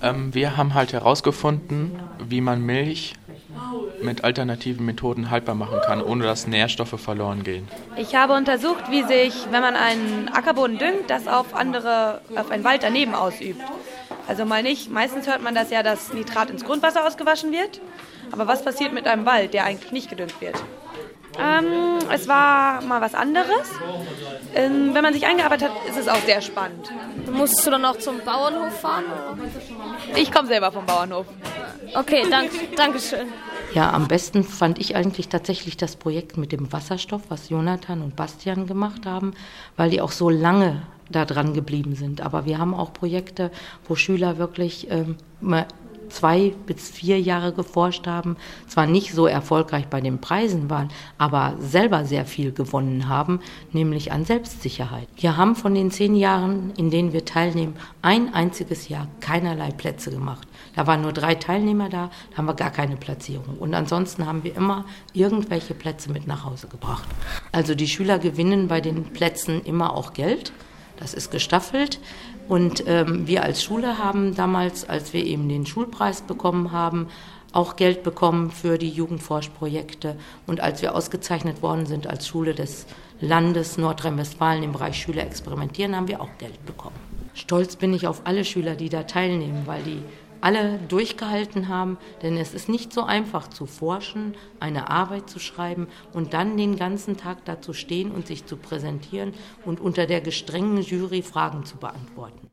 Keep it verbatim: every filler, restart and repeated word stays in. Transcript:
Ähm, wir haben halt herausgefunden, wie man Milch mit alternativen Methoden haltbar machen kann, ohne dass Nährstoffe verloren gehen. Ich habe untersucht, wie sich, wenn man einen Ackerboden düngt, das auf andere, auf einen Wald daneben ausübt. Also mal nicht, meistens hört man das ja, dass Nitrat ins Grundwasser ausgewaschen wird. Aber was passiert mit einem Wald, der eigentlich nicht gedüngt wird? Ähm, es war mal was anderes. Ähm, wenn man sich eingearbeitet hat, ist es auch sehr spannend. Musstest du dann auch zum Bauernhof fahren? Ich komme selber vom Bauernhof. Okay, dank, danke schön. Ja, am besten fand ich eigentlich tatsächlich das Projekt mit dem Wasserstoff, was Jonathan und Bastian gemacht haben, weil die auch so lange da dran geblieben sind. Aber wir haben auch Projekte, wo Schüler wirklich ähm, zwei bis vier Jahre geforscht haben, zwar nicht so erfolgreich bei den Preisen waren, aber selber sehr viel gewonnen haben, nämlich an Selbstsicherheit. Wir haben von den zehn Jahren, in denen wir teilnehmen, ein einziges Jahr keinerlei Plätze gemacht. Da waren nur drei Teilnehmer da, da haben wir gar keine Platzierung. Und ansonsten haben wir immer irgendwelche Plätze mit nach Hause gebracht. Also die Schüler gewinnen bei den Plätzen immer auch Geld. Das ist gestaffelt. Und ähm, wir als Schule haben damals, als wir eben den Schulpreis bekommen haben, auch Geld bekommen für die Jugendforschprojekte. Und als wir ausgezeichnet worden sind als Schule des Landes Nordrhein-Westfalen im Bereich Schüler experimentieren, haben wir auch Geld bekommen. Stolz bin ich auf alle Schüler, die da teilnehmen, weil die alle durchgehalten haben, denn es ist nicht so einfach zu forschen, eine Arbeit zu schreiben und dann den ganzen Tag da zu stehen und sich zu präsentieren und unter der gestrengen Jury Fragen zu beantworten.